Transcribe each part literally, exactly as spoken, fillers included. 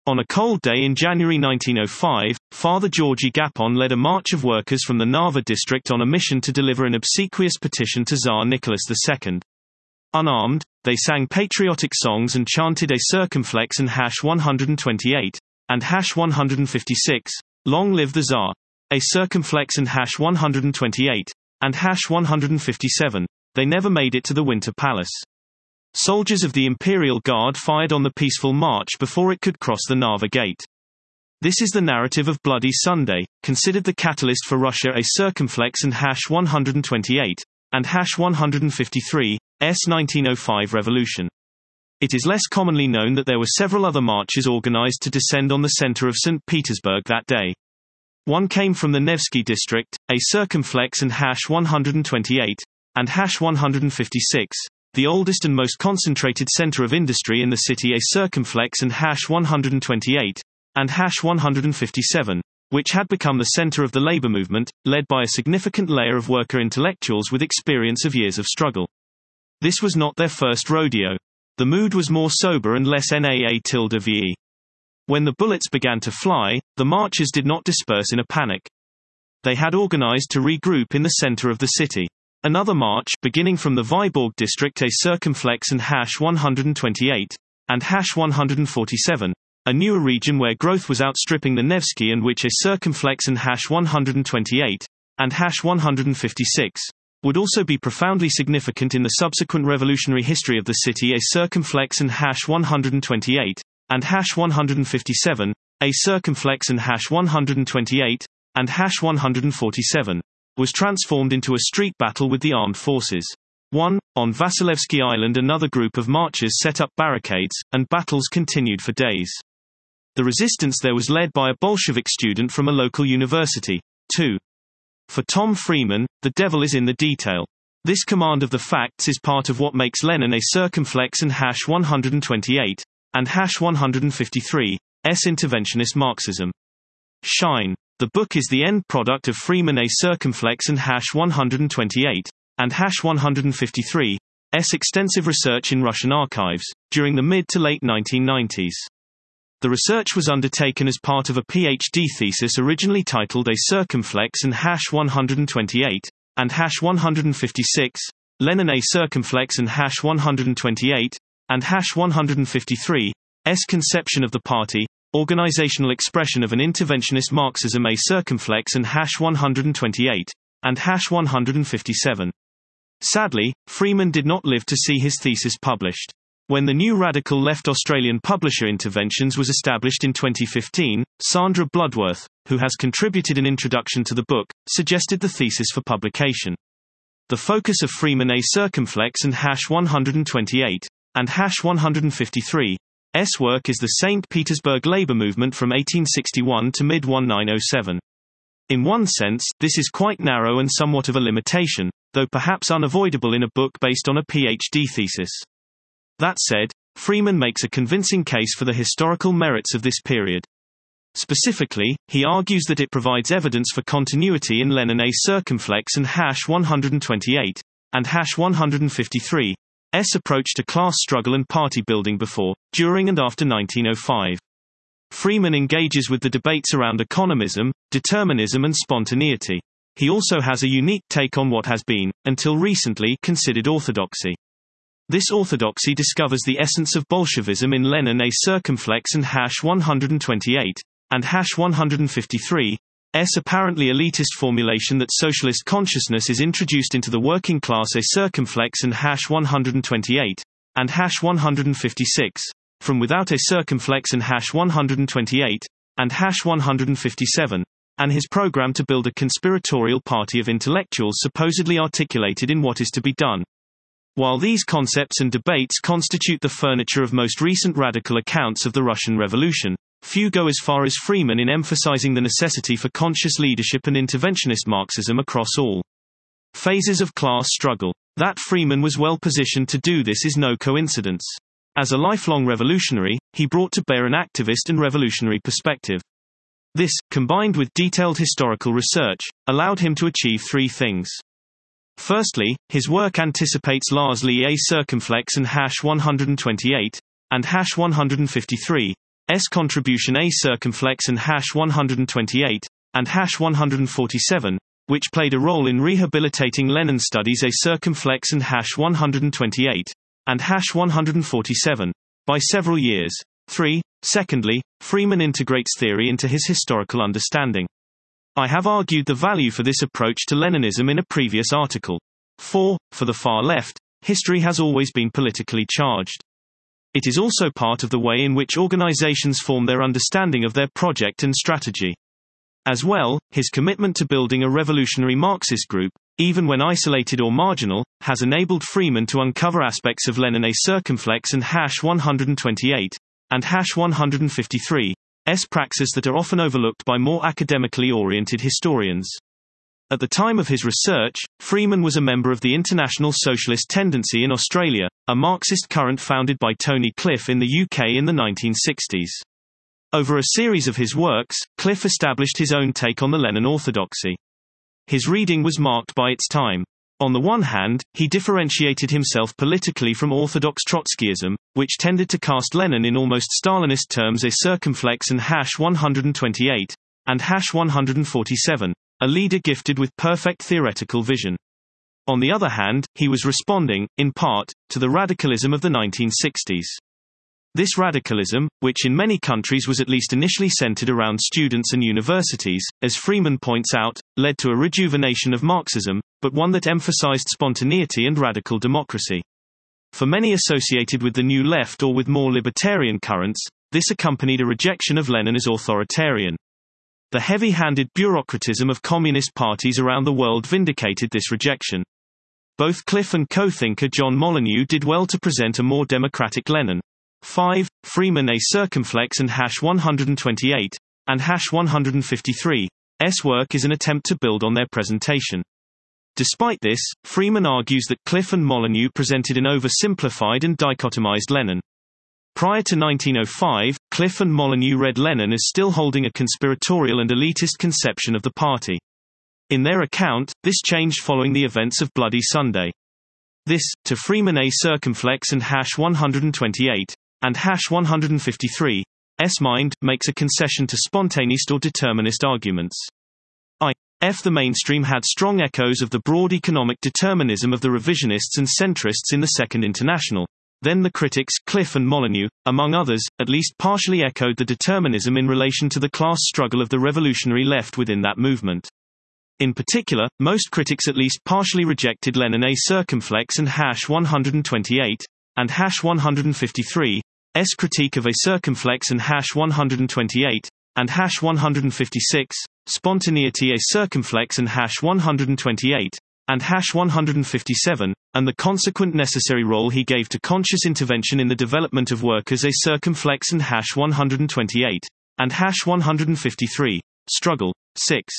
On a cold day in January nineteen oh five, Father Georgy Gapon led a march of workers from the Narva district on a mission to deliver an obsequious petition to Tsar Nicholas the Second. Unarmed, they sang patriotic songs and chanted a circumflex and hash one twenty-eight, and hash one fifty-six, long live the Tsar. A circumflex and hash one twenty-eight, and hash one fifty-seven, they never made it to the Winter Palace. Soldiers of the Imperial Guard fired on the peaceful march before it could cross the Narva Gate. This is the narrative of Bloody Sunday, considered the catalyst for Russia a circumflex and hash one twenty-eight, and hash one fifty-three, S nineteen oh five revolution. It is less commonly known that there were several other marches organized to descend on the center of Saint Petersburg that day. One came from the Nevsky district, a circumflex and hash one twenty-eight, and hash one fifty-six, the oldest and most concentrated center of industry in the city, a circumflex and hash one twenty-eight, and hash one fifty-seven, which had become the center of the labor movement, led by a significant layer of worker intellectuals with experience of years of struggle. This was not their first rodeo. The mood was more sober and less NAA-ve. When the bullets began to fly, the marchers did not disperse in a panic. They had organized to regroup in the center of the city. Another march, beginning from the Vyborg district, a circumflex and hash one twenty-eight, and hash one forty-seven, a newer region where growth was outstripping the Nevsky and which a circumflex and hash one twenty-eight, and hash one fifty-six, would also be profoundly significant in the subsequent revolutionary history of the city, a circumflex and hash one twenty-eight, and hash one fifty-seven, a circumflex and hash one twenty-eight, and hash one forty-seven, was transformed into a street battle with the armed forces. one. On Vasilevsky Island another group of marchers set up barricades, and battles continued for days. The resistance there was led by a Bolshevik student from a local university. two. For Tom Freeman, the devil is in the detail. This command of the facts is part of what makes Lenin a circumflex and hash one twenty-eight, and hash one fifty-three, S interventionist Marxism. Shine. The book is the end product of Freeman a circumflex and hash one twenty-eight, and hash one fifty-three, S extensive research in Russian archives, during the mid to late nineteen nineties. The research was undertaken as part of a PhD thesis originally titled A Circumflex and hash one twenty-eight, and hash one fifty-six, Lenin a Circumflex and hash one twenty-eight, and hash one fifty-three, S Conception of the Party, Organizational Expression of an Interventionist Marxism, a Circumflex and hash one twenty-eight, and hash one fifty-seven. Sadly, Freeman did not live to see his thesis published. When the new radical left Australian publisher Interventions was established in twenty fifteen, Sandra Bloodworth, who has contributed an introduction to the book, suggested the thesis for publication. The focus of Freeman a Circumflex and hash one twenty-eight, and hash one fifty-three, S work is the Saint Petersburg labor movement from eighteen sixty-one to mid nineteen oh seven. In one sense, this is quite narrow and somewhat of a limitation, though perhaps unavoidable in a book based on a PhD thesis. That said, Freeman makes a convincing case for the historical merits of this period. Specifically, he argues that it provides evidence for continuity in Lenin a circumflex and hash one twenty-eight, and hash one fifty-three, S approach to class struggle and party building before, during and after nineteen oh five. Freeman engages with the debates around economism, determinism and spontaneity. He also has a unique take on what has been, until recently, considered orthodoxy. This orthodoxy discovers the essence of Bolshevism in Lenin a circumflex and hash one twenty-eight, and hash one fifty-three, S apparently elitist formulation that socialist consciousness is introduced into the working class a circumflex and hash one twenty-eight, and hash one fifty-six, from without a circumflex and hash one twenty-eight, and hash one fifty-seven, and his program to build a conspiratorial party of intellectuals supposedly articulated in What Is to Be Done. While these concepts and debates constitute the furniture of most recent radical accounts of the Russian Revolution, few go as far as Freeman in emphasizing the necessity for conscious leadership and interventionist Marxism across all phases of class struggle. That Freeman was well positioned to do this is no coincidence. As a lifelong revolutionary, he brought to bear an activist and revolutionary perspective. This, combined with detailed historical research, allowed him to achieve three things. Firstly, his work anticipates largely a circumflex and hash one twenty-eight, and hash one fifty-three, S contribution A circumflex and hash one twenty-eight, and hash one forty-seven, which played a role in rehabilitating Lenin studies A circumflex and hash one twenty-eight, and hash one forty-seven, by several years. three. Secondly, Freeman integrates theory into his historical understanding. I have argued the value for this approach to Leninism in a previous article. four. For the far left, history has always been politically charged. It is also part of the way in which organizations form their understanding of their project and strategy. As well, his commitment to building a revolutionary Marxist group, even when isolated or marginal, has enabled Freeman to uncover aspects of Lenin A circumflex and hash one twenty-eight, and hash one fifty-three, S praxis that are often overlooked by more academically oriented historians. At the time of his research, Freeman was a member of the International Socialist Tendency in Australia, a Marxist current founded by Tony Cliff in the U K in the nineteen sixties. Over a series of his works, Cliff established his own take on the Lenin orthodoxy. His reading was marked by its time. On the one hand, he differentiated himself politically from orthodox Trotskyism, which tended to cast Lenin in almost Stalinist terms A circumflex and hash one twenty-eight, and hash one forty-seven, a leader gifted with perfect theoretical vision. On the other hand, he was responding, in part, to the radicalism of the nineteen sixties. This radicalism, which in many countries was at least initially centered around students and universities, as Freeman points out, led to a rejuvenation of Marxism, but one that emphasized spontaneity and radical democracy. For many associated with the New Left or with more libertarian currents, this accompanied a rejection of Lenin as authoritarian. The heavy-handed bureaucratism of communist parties around the world vindicated this rejection. Both Cliff and co-thinker John Molyneux did well to present a more democratic Lenin. five. Freeman A circumflex and hash one twenty-eight, and hash one fifty-three, S work is an attempt to build on their presentation. Despite this, Freeman argues that Cliff and Molyneux presented an oversimplified and dichotomized Lenin. Prior to nineteen oh five, Cliff and Molyneux read Lenin as still holding a conspiratorial and elitist conception of the party. In their account, this changed following the events of Bloody Sunday. This, to Freeman A circumflex and hash one twenty-eight, and hash one fifty-three, S mind, makes a concession to spontaneist or determinist arguments. I. F. The mainstream had strong echoes of the broad economic determinism of the revisionists and centrists in the Second International. Then the critics, Cliff and Molyneux, among others, at least partially echoed the determinism in relation to the class struggle of the revolutionary left within that movement. In particular, most critics at least partially rejected Lenin A circumflex and hash one twenty-eight, and hash one fifty-three, S critique of A circumflex and hash one twenty-eight, and hash one fifty-six, spontaneity A circumflex and hash one twenty-eight, and hash one fifty-seven, and the consequent necessary role he gave to conscious intervention in the development of workers A circumflex and hash one twenty-eight, and hash one fifty-three, struggle. six.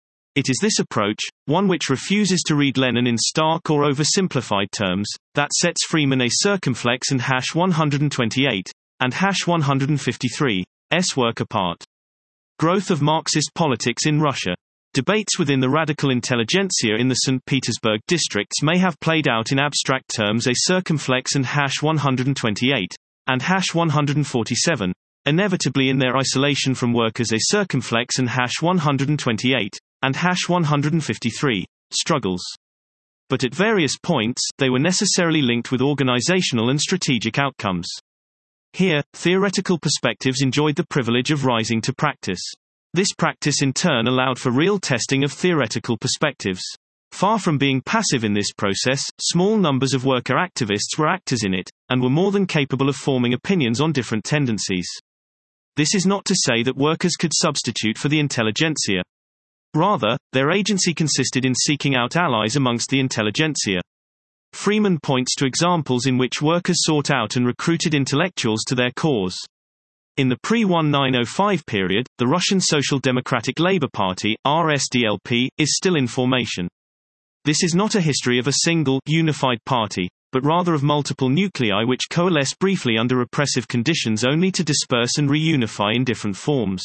It is this approach, one which refuses to read Lenin in stark or oversimplified terms, that sets Freeman A circumflex and hash one twenty-eight, and hash one fifty-three, S work apart. Growth of Marxist politics in Russia. Debates within the radical intelligentsia in the Saint Petersburg districts may have played out in abstract terms A circumflex and hash one twenty-eight, and hash one forty-seven, inevitably in their isolation from workers A circumflex and hash one twenty-eight, and hash one fifty-three, struggles. But at various points, they were necessarily linked with organizational and strategic outcomes. Here, theoretical perspectives enjoyed the privilege of rising to practice. This practice in turn allowed for real testing of theoretical perspectives. Far from being passive in this process, small numbers of worker activists were actors in it, and were more than capable of forming opinions on different tendencies. This is not to say that workers could substitute for the intelligentsia. Rather, their agency consisted in seeking out allies amongst the intelligentsia. Freeman points to examples in which workers sought out and recruited intellectuals to their cause. In the pre-nineteen oh five period, the Russian Social Democratic Labour Party, R S D L P, is still in formation. This is not a history of a single, unified party, but rather of multiple nuclei which coalesce briefly under repressive conditions only to disperse and reunify in different forms.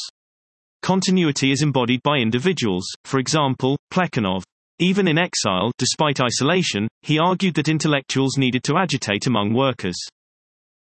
Continuity is embodied by individuals, for example, Plekhanov. Even in exile, despite isolation, he argued that intellectuals needed to agitate among workers.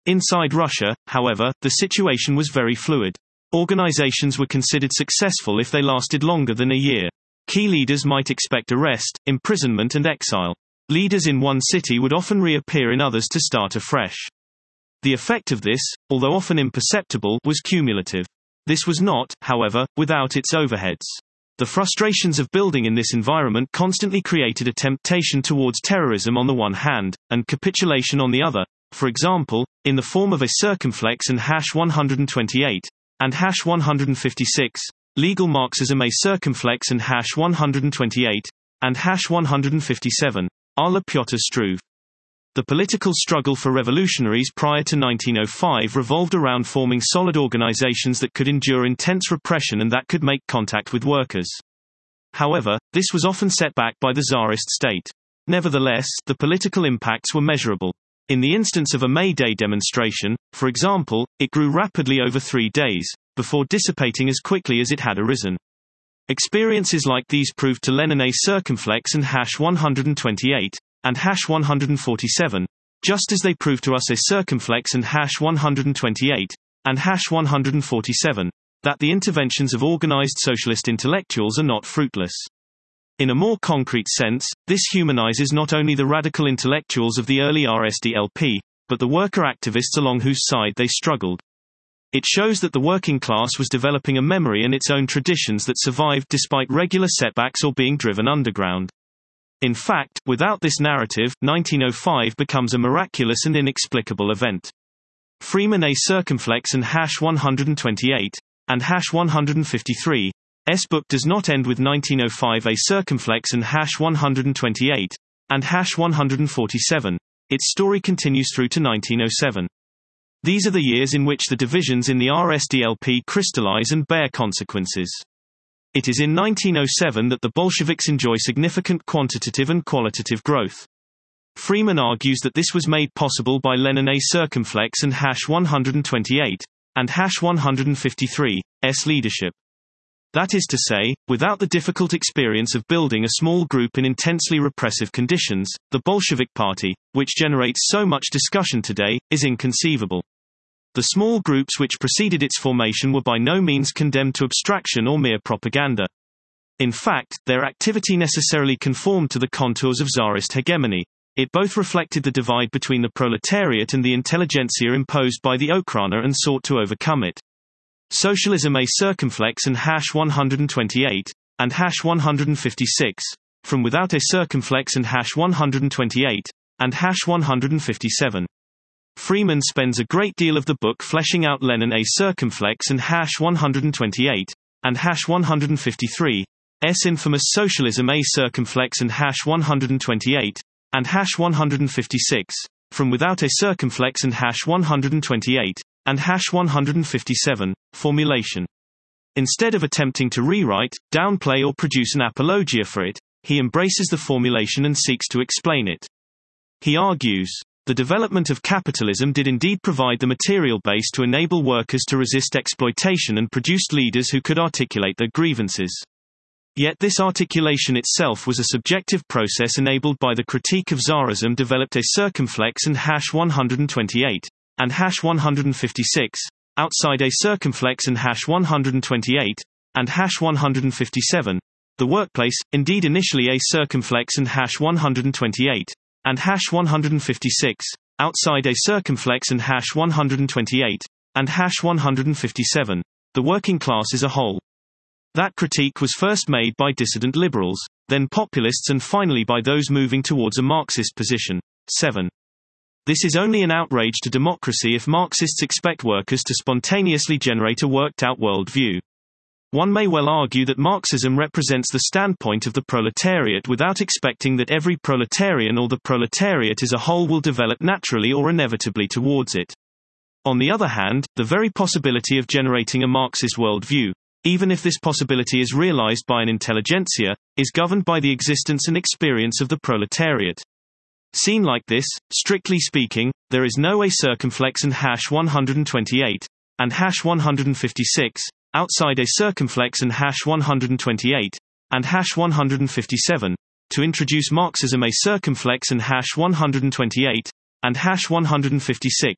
Inside Russia, however, the situation was very fluid. Organizations were considered successful if they lasted longer than a year. Key leaders might expect arrest, imprisonment and exile. Leaders in one city would often reappear in others to start afresh. The effect of this, although often imperceptible, was cumulative. This was not, however, without its overheads. The frustrations of building in this environment constantly created a temptation towards terrorism on the one hand, and capitulation on the other, for example, in the form of a circumflex and hash one twenty-eight, and hash one fifty-six, legal Marxism a circumflex and hash one twenty-eight, and hash one fifty-seven, a la Pyotr Struve. The political struggle for revolutionaries prior to nineteen oh five revolved around forming solid organizations that could endure intense repression and that could make contact with workers. However, this was often set back by the Tsarist state. Nevertheless, the political impacts were measurable. In the instance of a May Day demonstration, for example, it grew rapidly over three days, before dissipating as quickly as it had arisen. Experiences like these proved to Lenin a circumflex and hash one twenty-eight, and hash one forty-seven, just as they proved to us a circumflex and hash one twenty-eight, and hash one forty-seven, that the interventions of organized socialist intellectuals are not fruitless. In a more concrete sense, this humanizes not only the radical intellectuals of the early R S D L P, but the worker activists along whose side they struggled. It shows that the working class was developing a memory and its own traditions that survived despite regular setbacks or being driven underground. In fact, without this narrative, nineteen oh five becomes a miraculous and inexplicable event. Freeman a circumflex and hash one twenty-eight, and hash one fifty-three, S book does not end with nineteen oh five a circumflex and hash one twenty-eight, and hash one forty-seven, its story continues through to nineteen oh seven. These are the years in which the divisions in the R S D L P crystallize and bear consequences. It is in nineteen oh seven that the Bolsheviks enjoy significant quantitative and qualitative growth. Freeman argues that this was made possible by Lenin a circumflex and hash one twenty-eight, and hash one fifty-three, S leadership. That is to say, without the difficult experience of building a small group in intensely repressive conditions, the Bolshevik Party, which generates so much discussion today, is inconceivable. The small groups which preceded its formation were by no means condemned to abstraction or mere propaganda. In fact, their activity necessarily conformed to the contours of Tsarist hegemony. It both reflected the divide between the proletariat and the intelligentsia imposed by the Okhrana and sought to overcome it. Socialism a circumflex and hash one twenty-eight, and hash one fifty-six, from without a circumflex and hash one twenty-eight, and hash one fifty-seven. Freeman spends a great deal of the book fleshing out Lenin a circumflex and hash one twenty-eight, and hash one fifty-three, S infamous socialism a circumflex and hash one twenty-eight, and hash one fifty-six, from without a circumflex and hash one twenty-eight, and hash one fifty-seven, formulation. Instead of attempting to rewrite, downplay or produce an apologia for it, he embraces the formulation and seeks to explain it. He argues, the development of capitalism did indeed provide the material base to enable workers to resist exploitation and produced leaders who could articulate their grievances. Yet this articulation itself was a subjective process enabled by the critique of Tsarism developed a circumflex and hash one twenty-eight, and hash one fifty-six, outside a circumflex and hash one twenty-eight, and hash one fifty-seven, the workplace, indeed initially a circumflex and hash one twenty-eight, and hash one fifty-six, outside a circumflex and hash one twenty-eight, and hash one fifty-seven, the working class as a whole. That critique was first made by dissident liberals, then populists and finally by those moving towards a Marxist position. seven. This is only an outrage to democracy if Marxists expect workers to spontaneously generate a worked-out world view. One may well argue that Marxism represents the standpoint of the proletariat without expecting that every proletarian or the proletariat as a whole will develop naturally or inevitably towards it. On the other hand, the very possibility of generating a Marxist worldview, even if this possibility is realized by an intelligentsia, is governed by the existence and experience of the proletariat. Seen like this, strictly speaking, there is no a circumflex and hash one twenty-eight, and hash one fifty-six, outside a circumflex and hash one twenty-eight, and hash one fifty-seven, to introduce Marxism a circumflex and hash one twenty-eight, and hash one fifty-six,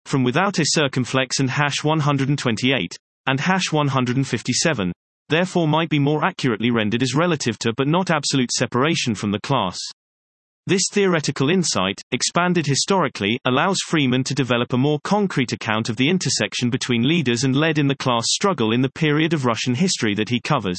from without a circumflex and hash one hundred twenty-eight, and hash one hundred fifty-seven, therefore might be more accurately rendered as relative to but not absolute separation from the class. This theoretical insight, expanded historically, allows Freeman to develop a more concrete account of the intersection between leaders and led in the class struggle in the period of Russian history that he covers.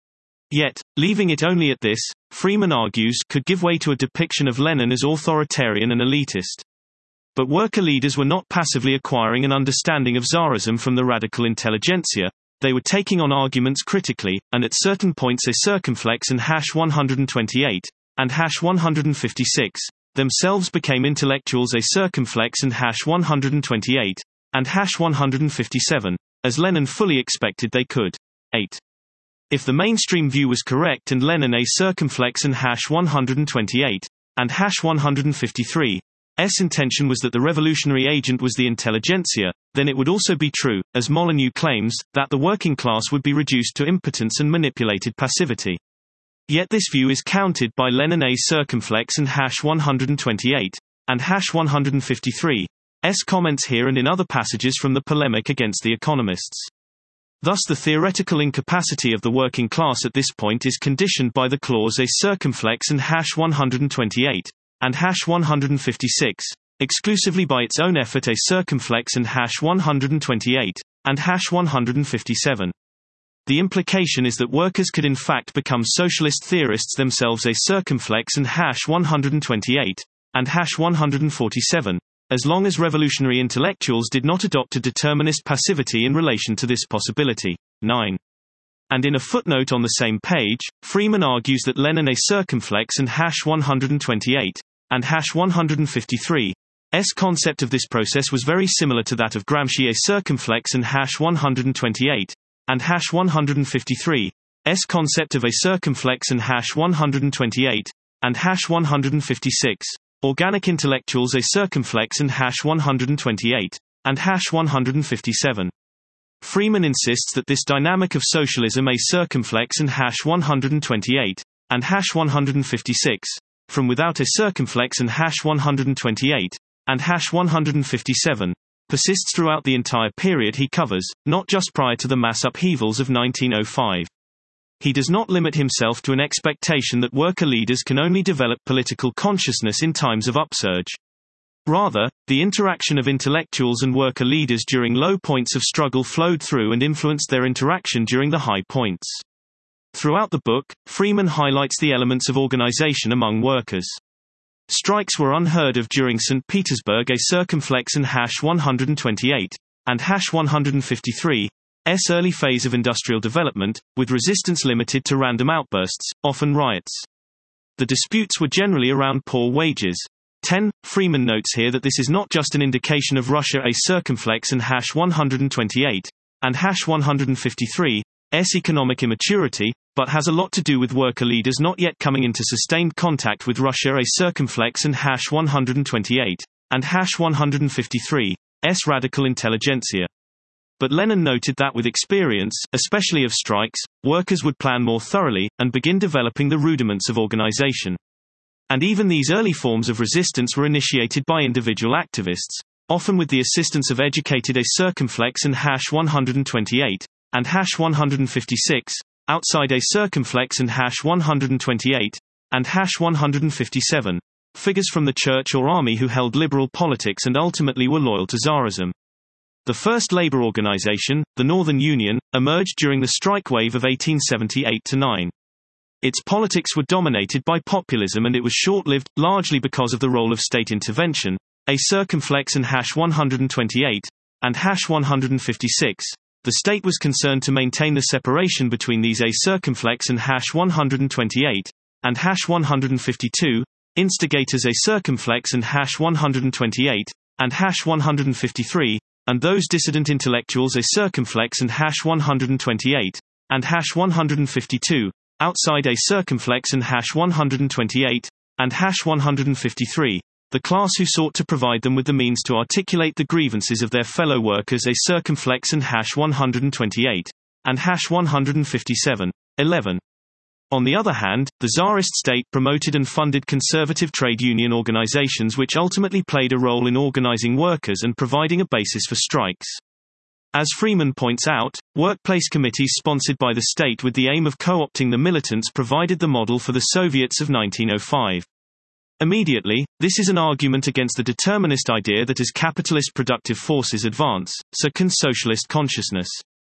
Yet, leaving it only at this, Freeman argues, could give way to a depiction of Lenin as authoritarian and elitist. But worker leaders were not passively acquiring an understanding of Tsarism from the radical intelligentsia, they were taking on arguments critically, and at certain points a circumflex and hash one hundred twenty-eight, and hash one hundred fifty-six, themselves became intellectuals a circumflex and hash one hundred twenty-eight, and hash one hundred fifty-seven, as Lenin fully expected they could. eight. If the mainstream view was correct and Lenin a circumflex and hash one hundred twenty-eight, and hash one hundred fifty-three, S intention was that the revolutionary agent was the intelligentsia, then it would also be true, as Molyneux claims, that the working class would be reduced to impotence and manipulated passivity. Yet this view is countered by Lenin a circumflex and hash one hundred twenty-eight, and hash one hundred fifty-three, S comments here and in other passages from the polemic against the economists. Thus the theoretical incapacity of the working class at this point is conditioned by the clause a circumflex and hash one hundred twenty-eight, and hash one hundred fifty-six, exclusively by its own effort a circumflex and hash one hundred twenty-eight, and hash one hundred fifty-seven. The implication is that workers could in fact become socialist theorists themselves a circumflex and hash one hundred twenty-eight, and hash one hundred forty-seven, as long as revolutionary intellectuals did not adopt a determinist passivity in relation to this possibility. nine. And in a footnote on the same page, Freeman argues that Lenin a circumflex and hash one hundred twenty-eight, and hash one hundred fifty-three, S concept of this process was very similar to that of Gramsci a circumflex and hash one hundred twenty-eight, and hash one hundred fifty-three, S concept of a circumflex and hash one hundred twenty-eight, and hash one hundred fifty-six, organic intellectuals a circumflex and hash one hundred twenty-eight, and hash one hundred fifty-seven. Freeman insists that this dynamic of socialism a circumflex and hash one hundred twenty-eight, and hash one hundred fifty-six, from without a circumflex and hash one hundred twenty-eight, and hash one hundred fifty-seven, persists throughout the entire period he covers, not just prior to the mass upheavals of nineteen oh five. He does not limit himself to an expectation that worker leaders can only develop political consciousness in times of upsurge. Rather, the interaction of intellectuals and worker leaders during low points of struggle flowed through and influenced their interaction during the high points. Throughout the book, Freeman highlights the elements of organization among workers. Strikes were unheard of during Saint Petersburg a circumflex and hash one hundred twenty-eight, and hash one hundred fifty-three, S early phase of industrial development, with resistance limited to random outbursts, often riots. The disputes were generally around poor wages. ten. Freeman notes here that this is not just an indication of Russia a circumflex and hash one hundred twenty-eight, and hash one hundred fifty-three, S economic immaturity, but has a lot to do with worker leaders not yet coming into sustained contact with Russia a circumflex and hash one hundred twenty-eight, and hash one hundred fifty-three, S radical intelligentsia. But Lenin noted that with experience, especially of strikes, workers would plan more thoroughly, and begin developing the rudiments of organization. And even these early forms of resistance were initiated by individual activists, often with the assistance of educated a circumflex and hash one hundred twenty-eight, and hash one hundred fifty-six, outside a circumflex and hash one hundred twenty-eight, and hash one hundred fifty-seven, figures from the church or army who held liberal politics and ultimately were loyal to Tsarism. The first labor organization, the Northern Union, emerged during the strike wave of eighteen seventy-eight to nine. Its politics were dominated by populism and it was short-lived, largely because of the role of state intervention, a circumflex and hash one hundred twenty-eight, and hash one hundred fifty-six. The state was concerned to maintain the separation between these a circumflex and hash one hundred twenty-eight, and hash one hundred fifty-two, instigators a circumflex and hash one hundred twenty-eight, and hash one hundred fifty-three, and those dissident intellectuals a circumflex and hash one hundred twenty-eight, and hash one hundred fifty-two, outside a circumflex and hash one hundred twenty-eight, and hash one hundred fifty-three, the class who sought to provide them with the means to articulate the grievances of their fellow workers a circumflex and hash one hundred twenty-eight, and hash one hundred fifty-seven. eleven. On the other hand, the Tsarist state promoted and funded conservative trade union organizations which ultimately played a role in organizing workers and providing a basis for strikes. As Freeman points out, workplace committees sponsored by the state with the aim of co-opting the militants provided the model for the Soviets of nineteen oh five. Immediately, this is an argument against the determinist idea that as capitalist productive forces advance, so can socialist consciousness.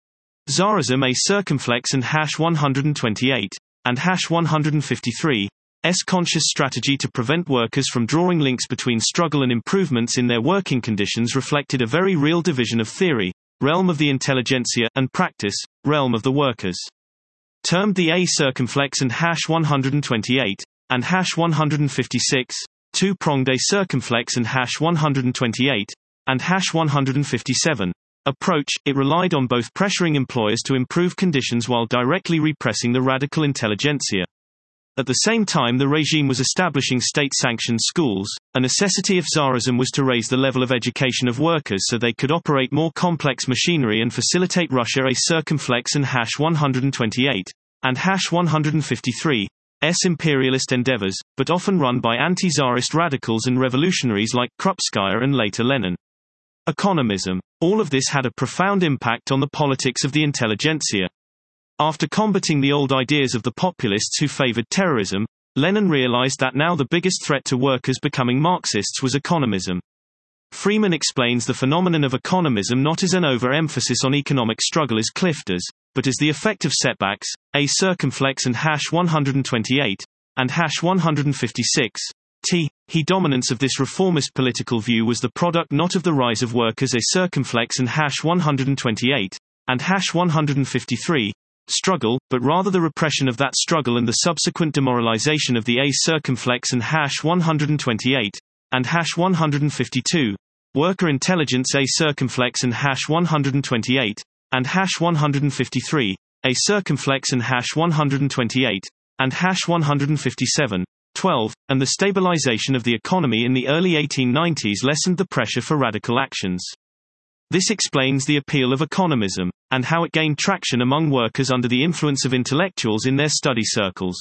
Tsarism A circumflex and hash one twenty-eight, and hash one fifty-three, S conscious strategy to prevent workers from drawing links between struggle and improvements in their working conditions reflected a very real division of theory, realm of the intelligentsia, and practice, realm of the workers. Termed the A circumflex and hash one twenty-eight, and hash one fifty-six, two-pronged A circumflex and hash one twenty-eight, and hash one fifty-seven, approach, it relied on both pressuring employers to improve conditions while directly repressing the radical intelligentsia. At the same time the regime was establishing state-sanctioned schools. A necessity of Tsarism was to raise the level of education of workers so they could operate more complex machinery and facilitate Russia A circumflex and hash one twenty-eight, and hash one fifty-three, S imperialist endeavors, but often run by anti-Tsarist radicals and revolutionaries like Krupskaya and later Lenin. Economism. All of this had a profound impact on the politics of the intelligentsia. After combating the old ideas of the populists who favored terrorism, Lenin realized that now the biggest threat to workers becoming Marxists was economism. Freeman explains the phenomenon of economism not as an over-emphasis on economic struggle as Clift does, but as the effect of setbacks, A circumflex and hash one twenty-eight, and hash one fifty-six, T. He dominance of this reformist political view was the product not of the rise of workers A circumflex and hash one twenty-eight, and hash one fifty-three, struggle, but rather the repression of that struggle and the subsequent demoralization of the A circumflex and hash one twenty-eight, and hash one fifty-two, worker intelligence A circumflex and hash one twenty-eight, and hash one fifty-three, A circumflex and hash one twenty-eight, and hash one fifty-seven, twelve, and the stabilization of the economy in the early eighteen nineties lessened the pressure for radical actions. This explains the appeal of economism, and how it gained traction among workers under the influence of intellectuals in their study circles.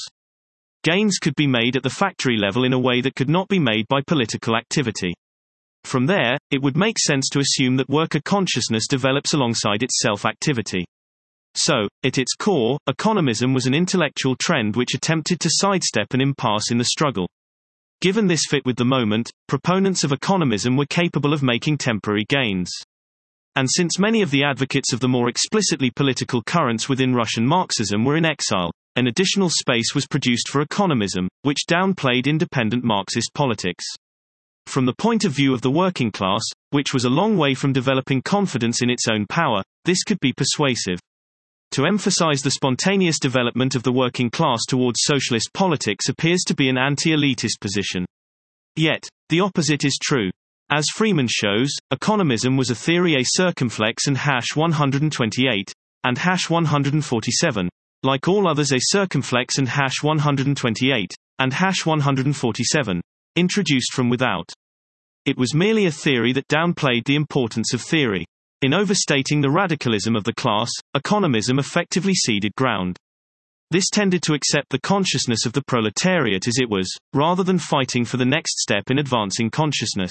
Gains could be made at the factory level in a way that could not be made by political activity. From there, it would make sense to assume that worker consciousness develops alongside its self-activity. So, at its core, economism was an intellectual trend which attempted to sidestep an impasse in the struggle. Given this fit with the moment, proponents of economism were capable of making temporary gains. And since many of the advocates of the more explicitly political currents within Russian Marxism were in exile, an additional space was produced for economism, which downplayed independent Marxist politics. From the point of view of the working class, which was a long way from developing confidence in its own power, this could be persuasive. To emphasize the spontaneous development of the working class towards socialist politics appears to be an anti-elitist position. Yet, the opposite is true. As Freeman shows, economism was a theory A circumflex and hash one twenty-eight, and hash one forty-seven, like all others A circumflex and hash one twenty-eight, and hash one forty-seven, introduced from without. It was merely a theory that downplayed the importance of theory. In overstating the radicalism of the class, economism effectively ceded ground. This tended to accept the consciousness of the proletariat as it was, rather than fighting for the next step in advancing consciousness.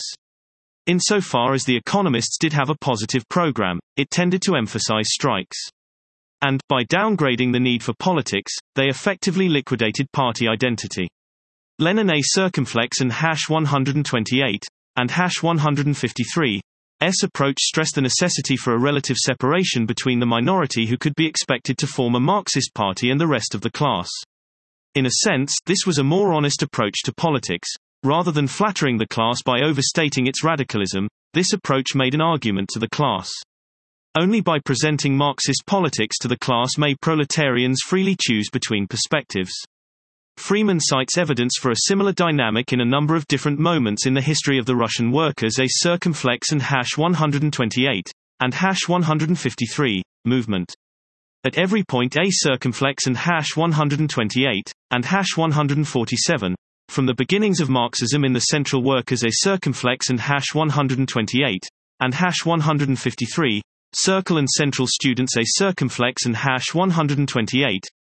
Insofar as the economists did have a positive program, it tended to emphasize strikes. And, by downgrading the need for politics, they effectively liquidated party identity. Lenin A circumflex and hash one twenty-eight, and hash one fifty-three, S approach stressed the necessity for a relative separation between the minority who could be expected to form a Marxist party and the rest of the class. In a sense, this was a more honest approach to politics. Rather than flattering the class by overstating its radicalism, this approach made an argument to the class. Only by presenting Marxist politics to the class may proletarians freely choose between perspectives. Freeman cites evidence for a similar dynamic in a number of different moments in the history of the Russian workers A circumflex and hash one twenty-eight, and hash one fifty-three, movement. At every point A circumflex and hash one twenty-eight, and hash one forty-seven, from the beginnings of Marxism in the Central Workers A circumflex and hash one twenty-eight, and hash one fifty-three, Circle and Central Students A circumflex and hash one twenty-eight,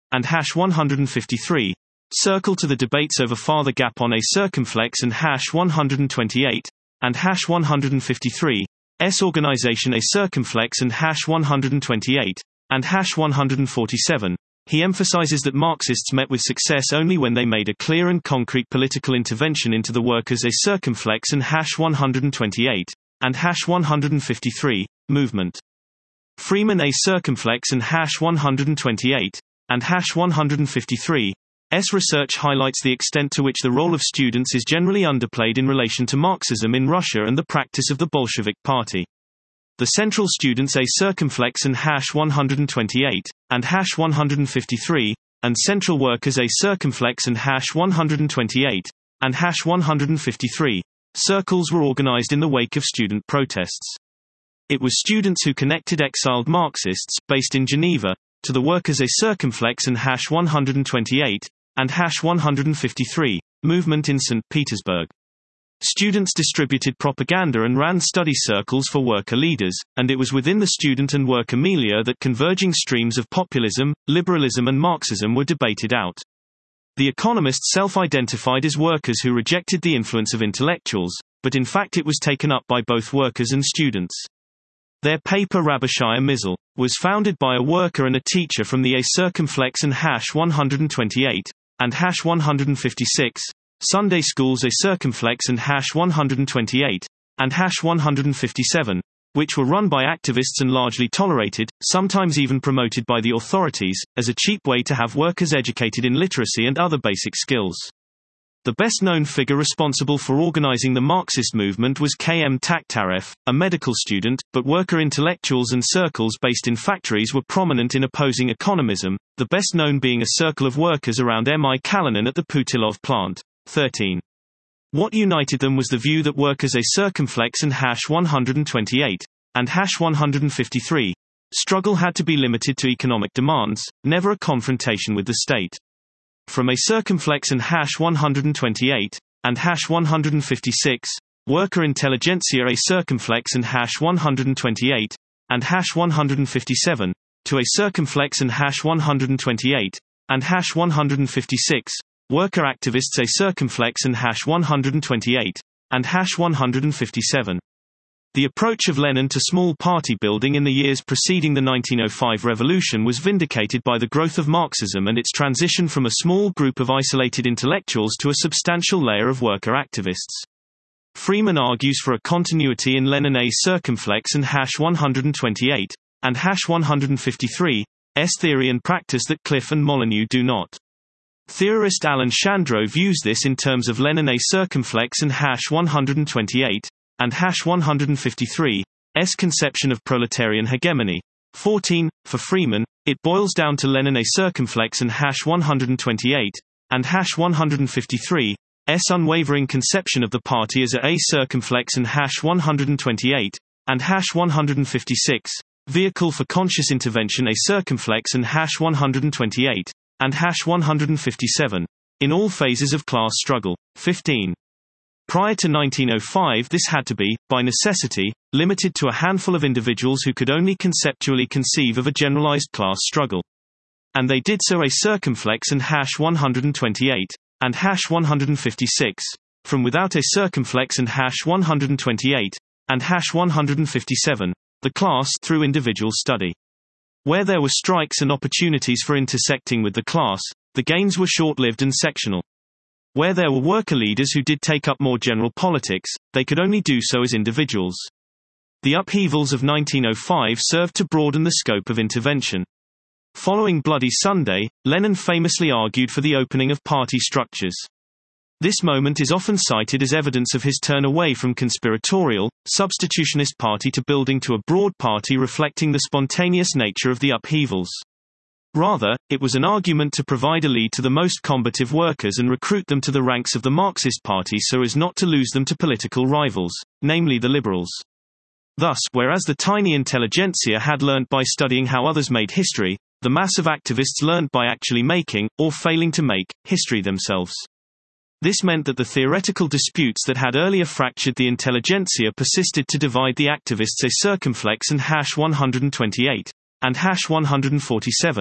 and hash one hundred fifty-three. Circle to the debates over Father Gapon A circumflex and hash one hundred twenty-eight, and hash one hundred fifty-three. S organization A circumflex and hash one hundred twenty-eight, and hash one hundred forty-seven. He emphasizes that Marxists met with success only when they made a clear and concrete political intervention into the workers' A circumflex and hash one hundred twenty-eight, and hash one hundred fifty-three, movement. Freeman A circumflex and hash one hundred twenty-eight, and hash one hundred fifty-three. S research highlights the extent to which the role of students is generally underplayed in relation to Marxism in Russia and the practice of the Bolshevik Party. The Central Students A circumflex and hash one hundred twenty-eight, and hash one hundred fifty-three, and Central Workers A circumflex and hash one hundred twenty-eight, and hash one hundred fifty-three. Circles were organized in the wake of student protests. It was students who connected exiled Marxists, based in Geneva, to the Workers A circumflex and hash one hundred twenty-eight, and hash one hundred fifty-three, movement in Saint Petersburg. Students distributed propaganda and ran study circles for worker leaders, and it was within the student and worker milieu that converging streams of populism, liberalism and Marxism were debated out. The economists self-identified as workers who rejected the influence of intellectuals, but in fact it was taken up by both workers and students. Their paper Rabashaya Mizl was founded by a worker and a teacher from the A circumflex and hash one hundred twenty-eight, and hash one hundred fifty-six, Sunday schools A circumflex and hash one hundred twenty-eight, and hash one hundred fifty-seven, which were run by activists and largely tolerated, sometimes even promoted by the authorities, as a cheap way to have workers educated in literacy and other basic skills. The best-known figure responsible for organizing the Marxist movement was K M Takhtarev, a medical student, but worker intellectuals and circles based in factories were prominent in opposing economism, the best known being a circle of workers around M I Kalinin at the Putilov plant. thirteen. What united them was the view that workers A circumflex and hash one hundred twenty-eight, and hash one hundred fifty-three. Struggle had to be limited to economic demands, never a confrontation with the state. From A circumflex and hash one hundred twenty-eight, and hash one hundred fifty-six, worker intelligentsia A circumflex and hash one hundred twenty-eight, and hash one hundred fifty-seven, to A circumflex and hash one hundred twenty-eight, and hash one hundred fifty-six, worker activists A circumflex and hash one hundred twenty-eight, and hash one hundred fifty-seven. The approach of Lenin to small party building in the years preceding the nineteen oh five revolution was vindicated by the growth of Marxism and its transition from a small group of isolated intellectuals to a substantial layer of worker activists. Freeman argues for a continuity in Lenin A circumflex and hash one hundred twenty-eight, and hash one hundred fifty-three, S theory and practice that Cliff and Molyneux do not. Theorist Alan Shandro views this in terms of Lenin A circumflex and hash one hundred twenty-eight, and hash one hundred fifty-three, S conception of proletarian hegemony. fourteen. For Freeman, it boils down to Lenin A circumflex and hash one hundred twenty-eight, and hash one hundred fifty-three, S unwavering conception of the party as a A circumflex and hash one hundred twenty-eight, and hash one hundred fifty-six, vehicle for conscious intervention A circumflex and hash one hundred twenty-eight, and hash one hundred fifty-seven, in all phases of class struggle. fifteen. Prior to nineteen oh five this had to be, by necessity, limited to a handful of individuals who could only conceptually conceive of a generalized class struggle. And they did so A circumflex and hash one hundred twenty-eight, and hash one hundred fifty-six, from without A circumflex and hash one hundred twenty-eight, and hash one hundred fifty-seven, the class through individual study. Where there were strikes and opportunities for intersecting with the class, the gains were short-lived and sectional. Where there were worker leaders who did take up more general politics, they could only do so as individuals. The upheavals of nineteen oh five served to broaden the scope of intervention. Following Bloody Sunday, Lenin famously argued for the opening of party structures. This moment is often cited as evidence of his turn away from conspiratorial, substitutionist party to building to a broad party reflecting the spontaneous nature of the upheavals. Rather, it was an argument to provide a lead to the most combative workers and recruit them to the ranks of the Marxist Party so as not to lose them to political rivals, namely the liberals. Thus, whereas the tiny intelligentsia had learnt by studying how others made history, the mass of activists learnt by actually making, or failing to make, history themselves. This meant that the theoretical disputes that had earlier fractured the intelligentsia persisted to divide the activists A circumflex and hash one hundred twenty-eight, and hash one hundred forty-seven,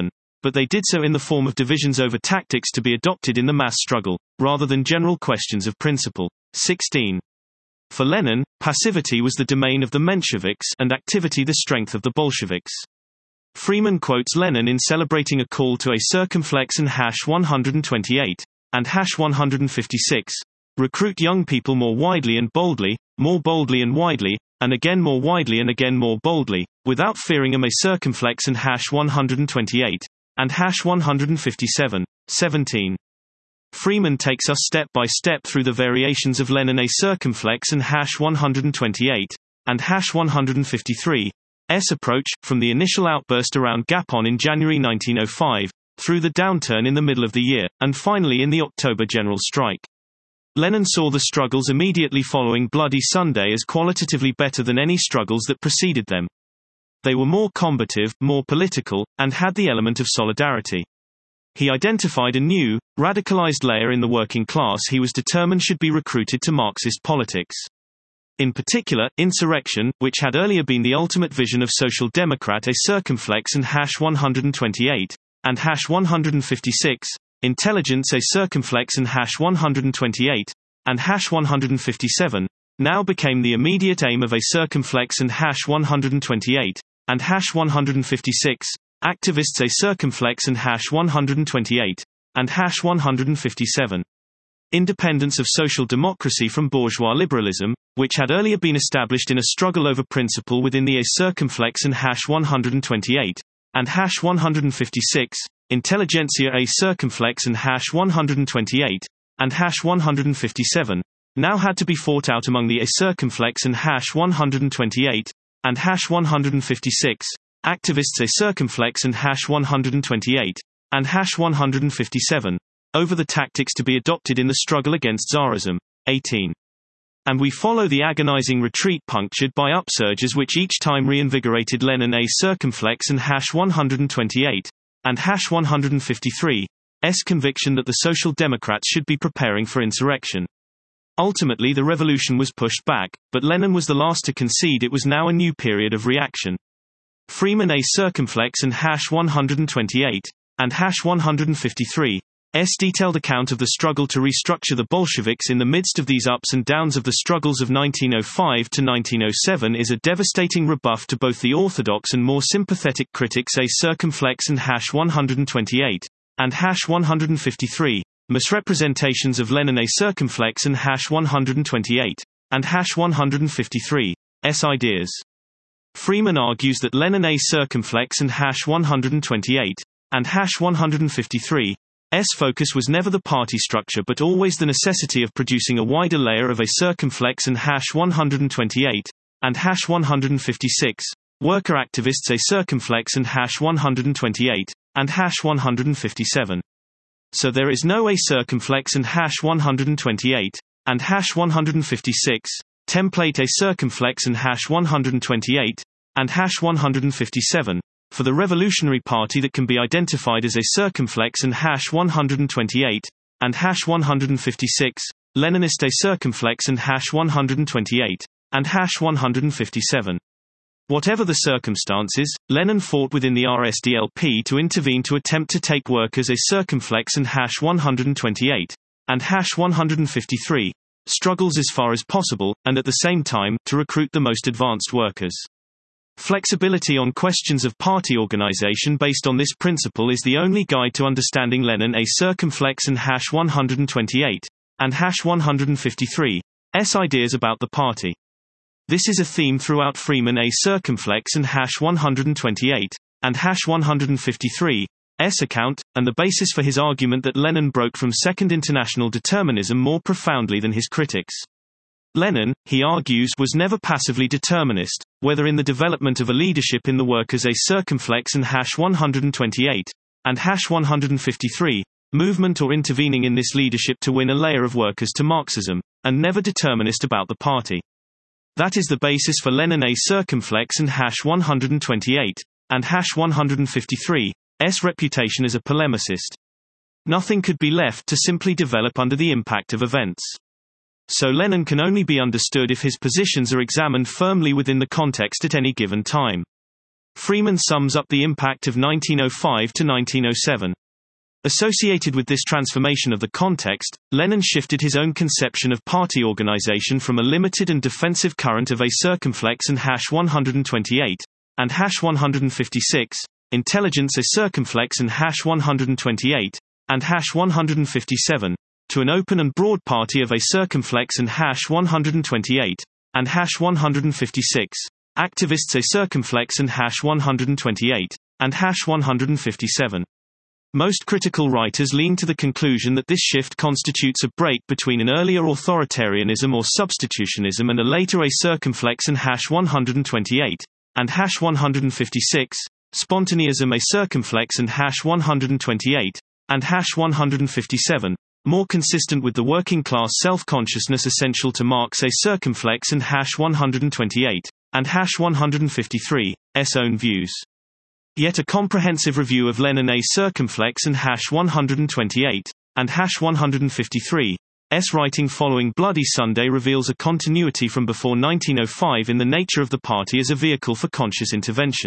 but they did so in the form of divisions over tactics to be adopted in the mass struggle, rather than general questions of principle. sixteen. For Lenin, passivity was the domain of the Mensheviks and activity the strength of the Bolsheviks. Freeman quotes Lenin in celebrating a call to a circumflex and hash one twenty-eight, and hash one fifty-six, recruit young people more widely and boldly, more boldly and widely, and again more widely and again more boldly, without fearing them a circumflex and hash one twenty-eight, and hash one fifty-seven. seventeen. Freeman takes us step by step through the variations of Lenin a circumflex and hash one twenty-eight, and hash one fifty-three, S approach, from the initial outburst around Gapon in January nineteen oh five, through the downturn in the middle of the year, and finally in the October general strike. Lenin saw the struggles immediately following Bloody Sunday as qualitatively better than any struggles that preceded them. They were more combative, more political, and had the element of solidarity. He identified a new, radicalized layer in the working class he was determined should be recruited to Marxist politics. In particular, insurrection, which had earlier been the ultimate vision of Social Democrat a circumflex and hash one twenty-eight, and hash one fifty-six, intelligence a circumflex and hash one twenty-eight, and hash one fifty-seven, now became the immediate aim of a circumflex and hash one twenty-eight, and hash one fifty-six, activists a circumflex and hash one twenty-eight, and hash one fifty-seven. Independence of social democracy from bourgeois liberalism, which had earlier been established in a struggle over principle within the a circumflex and hash one twenty-eight, and hash one fifty-six, intelligentsia a circumflex and hash one twenty-eight, and hash one fifty-seven, now had to be fought out among the a circumflex and hash one twenty-eight, and hash one fifty-six, activists a circumflex and hash one twenty-eight, and hash one fifty-seven, over the tactics to be adopted in the struggle against Tsarism. eighteen. And we follow the agonizing retreat punctured by upsurges which each time reinvigorated Lenin a circumflex and hash one twenty-eight, and hash one fifty-three, S conviction that the Social Democrats should be preparing for insurrection. Ultimately the revolution was pushed back, but Lenin was the last to concede it was now a new period of reaction. Freeman a circumflex and hash one twenty-eight, and hash one fifty-three, S detailed account of the struggle to restructure the Bolsheviks in the midst of these ups and downs of the struggles of nineteen oh five to nineteen oh seven is a devastating rebuff to both the orthodox and more sympathetic critics a circumflex and hash one twenty-eight, and hash one fifty-three, misrepresentations of Lenin a circumflex and hash one twenty-eight, and hash one fifty-three, S ideas. Freeman argues that Lenin a circumflex and hash one twenty-eight, and hash one fifty-three, S focus was never the party structure but always the necessity of producing a wider layer of a circumflex and hash one twenty-eight, and hash one fifty-six, worker activists a circumflex and hash one twenty-eight, and hash one fifty-seven. So there is no a circumflex and hash one twenty-eight, and hash one fifty-six, template a circumflex and hash one twenty-eight, and hash one fifty-seven, for the Revolutionary Party that can be identified as a circumflex and hash one twenty-eight, and hash one fifty-six, Leninist a circumflex and hash one twenty-eight, and hash one fifty-seven. Whatever the circumstances, Lenin fought within the R S D L P to intervene to attempt to take workers a circumflex and hash one twenty-eight, and hash one fifty-three, struggles as far as possible, and at the same time, to recruit the most advanced workers. Flexibility on questions of party organization based on this principle is the only guide to understanding Lenin a circumflex and hash one twenty-eight, and hash one fifty-three, S ideas about the party. This is a theme throughout Freeman a circumflex and hash one twenty-eight, and hash one fifty-three, S account, and the basis for his argument that Lenin broke from Second International determinism more profoundly than his critics. Lenin, he argues, was never passively determinist, whether in the development of a leadership in the workers a circumflex and hash one twenty-eight, and hash one fifty-three, movement or intervening in this leadership to win a layer of workers to Marxism, and never determinist about the party. That is the basis for Lenin a circumflex and hash one twenty-eight, and hash one fifty-three, S reputation as a polemicist. Nothing could be left to simply develop under the impact of events. So Lenin can only be understood if his positions are examined firmly within the context at any given time. Freeman sums up the impact of nineteen oh five to nineteen oh seven. Associated with this transformation of the context, Lenin shifted his own conception of party organization from a limited and defensive current of A circumflex and hash one twenty-eight, and hash one fifty-six, intelligence A circumflex and hash one twenty-eight, and hash one fifty-seven, to an open and broad party of A circumflex and hash one twenty-eight, and hash one fifty-six, activists A circumflex and hash one twenty-eight, and hash one fifty-seven. Most critical writers lean to the conclusion that this shift constitutes a break between an earlier authoritarianism or substitutionism and a later A circumflex and hash one twenty-eight, and hash one fifty-six, spontaneism A circumflex and hash one twenty-eight, and hash one fifty-seven, more consistent with the working class self-consciousness essential to Marx A circumflex and hash one twenty-eight, and hash one fifty-three, S own views. Yet a comprehensive review of Lenin A circumflex and hash one twenty-eight, and hash one fifty-three, S writing following Bloody Sunday reveals a continuity from before nineteen oh five in the nature of the party as a vehicle for conscious intervention.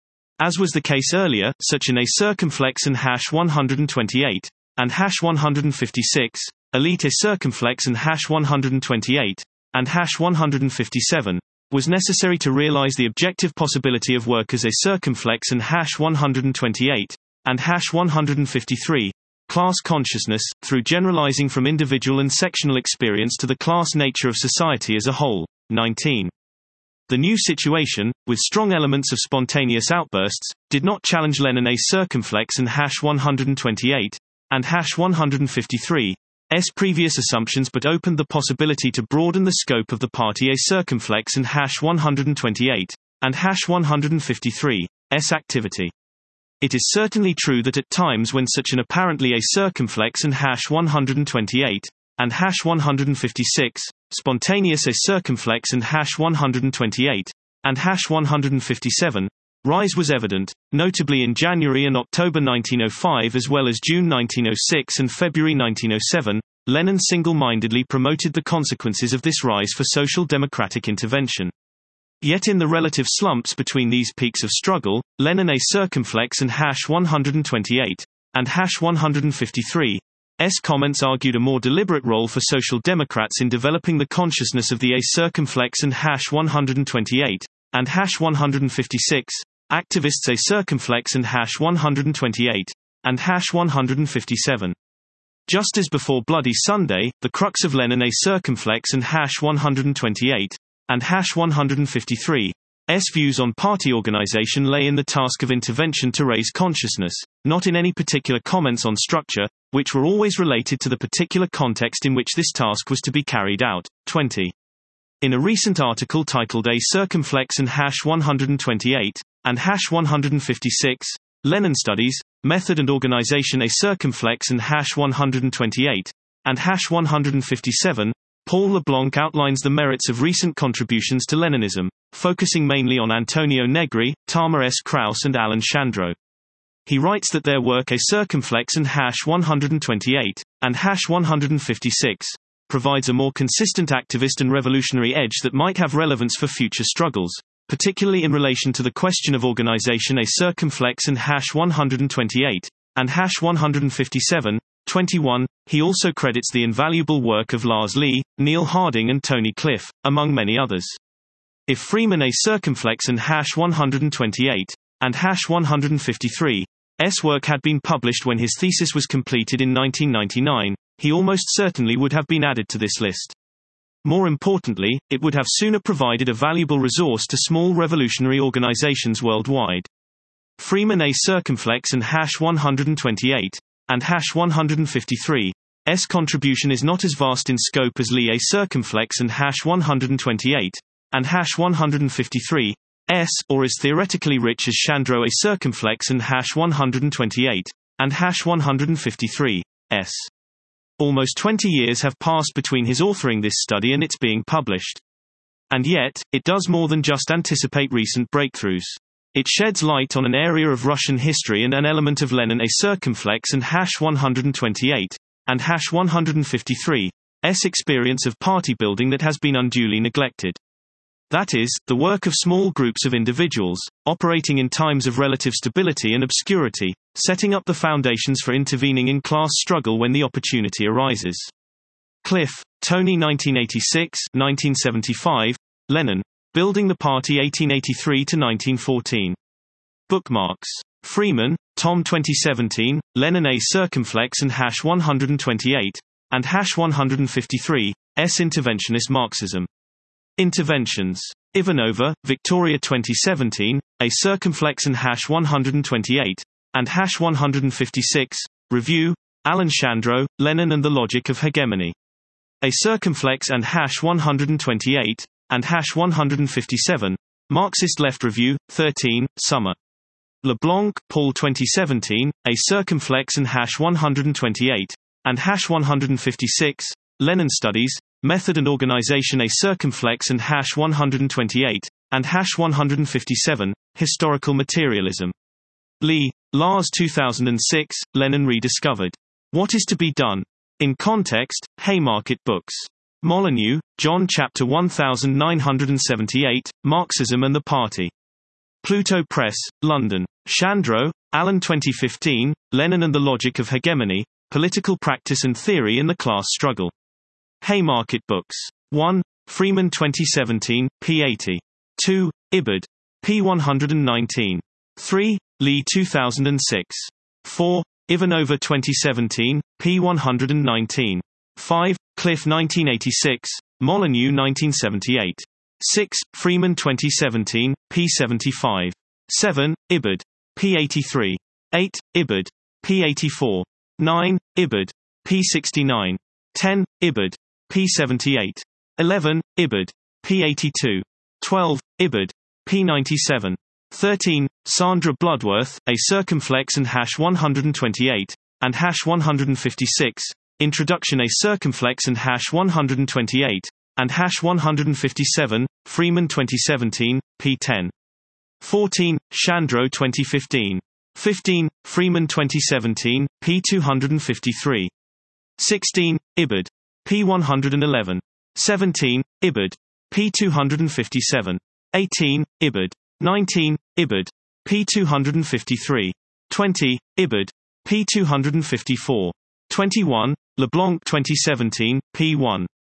As was the case earlier, such an A circumflex and hash one twenty-eight, and hash one fifty-six, elite A circumflex and hash one twenty-eight, and hash one fifty-seven, was necessary to realize the objective possibility of workers A circumflex and hash one twenty-eight, and hash one fifty-three, class consciousness, through generalizing from individual and sectional experience to the class nature of society as a whole. nineteen. The new situation, with strong elements of spontaneous outbursts, did not challenge Lenin A circumflex and hash one twenty-eight, and hash one fifty-three, S previous assumptions but opened the possibility to broaden the scope of the party A circumflex and hash one twenty-eight, and hash one fifty-three, S activity. It is certainly true that at times when such an apparently A circumflex and hash one twenty-eight, and hash one fifty-six, spontaneous A circumflex and hash one twenty-eight, and hash one fifty-seven, rise was evident, notably in January and October nineteen oh five as well as June nineteen oh six and February nineteen oh seven, Lenin single-mindedly promoted the consequences of this rise for social democratic intervention. Yet in the relative slumps between these peaks of struggle, Lenin A circumflex and hash one twenty-eight, and hash one fifty-three, S comments argued a more deliberate role for social democrats in developing the consciousness of the A circumflex and hash one twenty-eight, and hash one fifty-six, activists A circumflex and hash one twenty-eight, and hash one fifty-seven. Just as before Bloody Sunday, the crux of Lenin A circumflex and hash one twenty-eight, and hash one fifty-three, S views on party organization lay in the task of intervention to raise consciousness, not in any particular comments on structure, which were always related to the particular context in which this task was to be carried out. twenty. In a recent article titled A circumflex and hash one twenty-eight, and hash one fifty-six, Lenin Studies, Method and Organization A circumflex and hash one twenty-eight, and hash one fifty-seven, Paul LeBlanc outlines the merits of recent contributions to Leninism, focusing mainly on Antonio Negri, Tama S. Kraus and Alan Shandro. He writes that their work A circumflex and hash one twenty-eight, and hash one fifty-six, provides a more consistent activist and revolutionary edge that might have relevance for future struggles, particularly in relation to the question of organization A circumflex and hash one twenty-eight, and hash one fifty-seven. twenty-one. He also credits the invaluable work of Lars Lee, Neil Harding and Tony Cliff, among many others. If Freeman A circumflex and hash one twenty-eight, and hash one fifty-three, S work had been published when his thesis was completed in nineteen ninety-nine, he almost certainly would have been added to this list. More importantly, it would have sooner provided a valuable resource to small revolutionary organizations worldwide. Freeman A circumflex and hash one twenty-eight, and hash one fifty-three, S contribution is not as vast in scope as Lee A circumflex and hash one twenty-eight, and hash one fifty-three, S, or as theoretically rich as Shandro A circumflex and hash one twenty-eight, and hash one fifty-three, S. Almost twenty years have passed between his authoring this study and its being published. And yet, it does more than just anticipate recent breakthroughs. It sheds light on an area of Russian history and an element of Lenin A circumflex and hash one twenty-eight, and hash one fifty-three, S experience of party building that has been unduly neglected. That is, the work of small groups of individuals, operating in times of relative stability and obscurity, setting up the foundations for intervening in class struggle when the opportunity arises. Cliff, Tony nineteen eighty-six to nineteen seventy-five, Lenin, Building the Party eighteen eighty-three to nineteen fourteen. Bookmarks. Freeman, Tom twenty seventeen, Lenin A Circumflex and Hash one twenty-eight, and Hash one fifty-three, S Interventionist Marxism. Interventions. Ivanova, Victoria twenty seventeen, A Circumflex and Hash one twenty-eight, and Hash one fifty-six, Review, Alan Shandro, Lenin and the Logic of Hegemony. A Circumflex and Hash one twenty-eight, and Hash one fifty-seven, Marxist Left Review, thirteen, Summer. LeBlanc, Paul twenty seventeen, A Circumflex and Hash one twenty-eight, and Hash one fifty-six, Lenin Studies, Method and Organization A Circumflex and Hash one twenty-eight, and Hash one fifty-seven, Historical Materialism. Lee, Lars two thousand six, Lenin Rediscovered. What is to be done? In Context, Haymarket Books. Molyneux, John Chapter nineteen seventy-eight, Marxism and the Party. Pluto Press, London. Shandro, Alan twenty fifteen, Lenin and the Logic of Hegemony, Political Practice and Theory in the Class Struggle. Haymarket Books. one. Freeman twenty seventeen, p eighty. two. Ibid. p one nineteen. three. Lee two thousand six. four. Ivanova twenty seventeen, p one nineteen. five. Cliff nineteen eighty-six, Molyneux nineteen seventy-eight. six. Freeman twenty seventeen, p seventy-five. seven. Ibid. p eighty-three. eight. Ibid. p eighty-four. nine. Ibid. p sixty-nine. ten. Ibid. p seventy-eight. eleven. Ibid. p eighty-two. twelve. Ibid. p ninety-seven. thirteen. Sandra Bloodworth, A Circumflex and Hash one twenty-eight, and Hash one fifty-six, Introduction A Circumflex and Hash one twenty-eight, and Hash one fifty-seven, Freeman twenty seventeen, p ten. fourteen. Shandro twenty fifteen. fifteen. Freeman twenty seventeen, p two fifty-three. sixteen. Ibid. p one eleven. seventeen. Ibid. p two fifty-seven. eighteen. Ibid. nineteen. Ibid. p two fifty-three. twenty. Ibid. p two fifty-four. twenty-one. LeBlanc twenty seventeen, p one.